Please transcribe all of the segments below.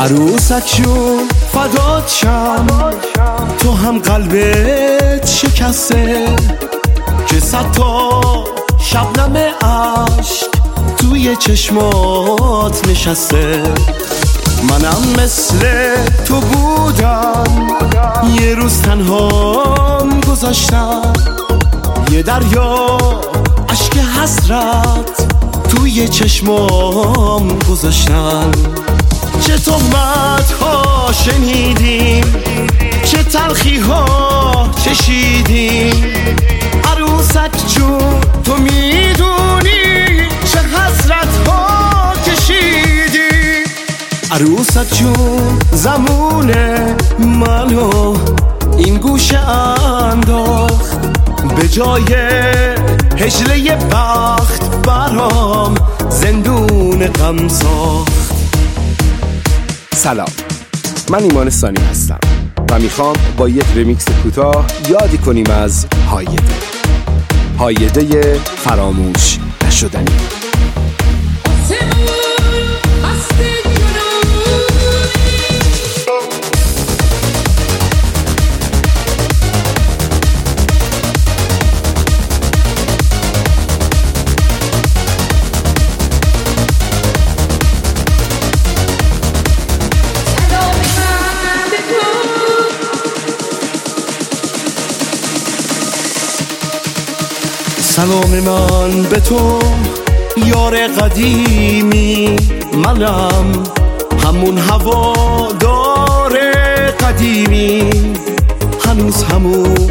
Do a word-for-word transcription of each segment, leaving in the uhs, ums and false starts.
عروسک جون فدات شم، تو هم قلبت شکسته که صد تا شبنم عشق توی چشمات نشسته. منم مثل تو بودم، یه روز تنهام گذاشتم، یه دریا اشک حسرت توی چشمام گذاشتم. چه تهمت ها شنیدیم، چه تلخی ها چشیدیم. عروسک جون تو میدونی چه حسرت ها کشیدیم. عروسک جون زمونه منو این گوشه انداخت، به جای هجله بخت برام زندون غم ساخت. سلام، من ایمان ثانی هستم و میخوام با یک رمیکس کوتاه یادی کنیم از هایده هایده فراموش نشدنی. سلام من به تو یار قدیمی، منم همون هوادار قدیمی. هنوز همون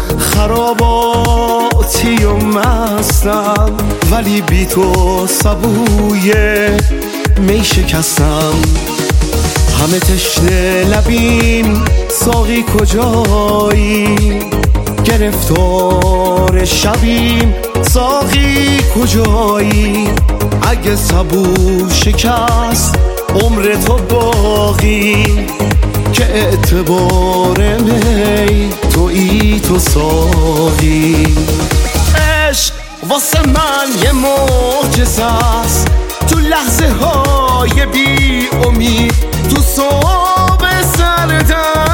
خراباتی و مستم، ولی بی تو سبوی می شکستم. همه تشنه لبیم ساقی کجایی، گرفتار شبیم ساقی کجایی. اگه سبو شکست عمر تو باقی، که اعتبار می تویی تو ساقی. عشق واسه من یه معجزه است، تو لحظه های بی امید، تو صبح سردم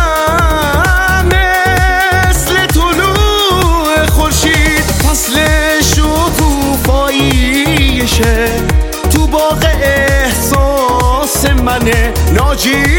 تو باغ احساس منه. ناجی